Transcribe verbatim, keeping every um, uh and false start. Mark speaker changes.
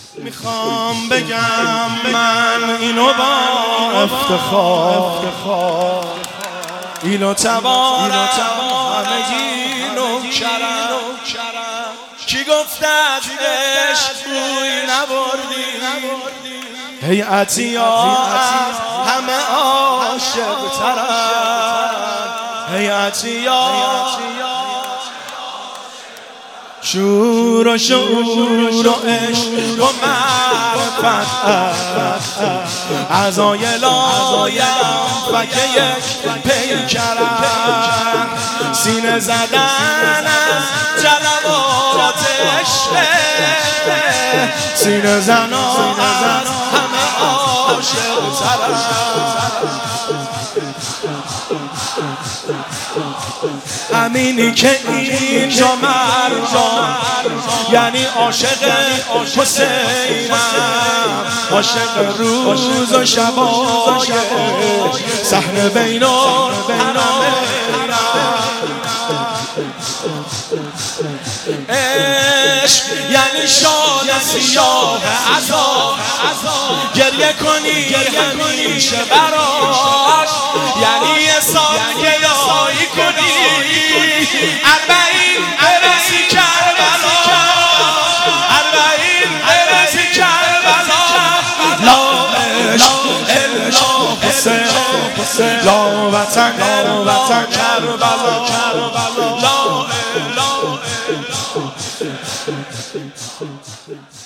Speaker 1: میخوام بگم من اینو با افتخار اینو تبارم همگی نوکرم. کی گفته از عشق بوی نبردی؟ هیئتی ها از همه عاشق ترن. هیئتی ها شور و شور و عشق و معرفت اعضای لایم فکه یک پیکرن. سینه زدن از جلوات عشق، سینه زنان از همه عاشق ترن. همینی که اینجا مردم یعنی عاشق حسینم، عاشق روز و شبای صحن بین الحرمین. عشق یعنی شال سیاه عذاب، گریه کنی همیشه براش، یعنی یه سال گدایی کنی اربعین برسی کربلا، اربعین برسی کربلا. لا عشق الا حسین، لا وطن الا کربلا، لا اله الا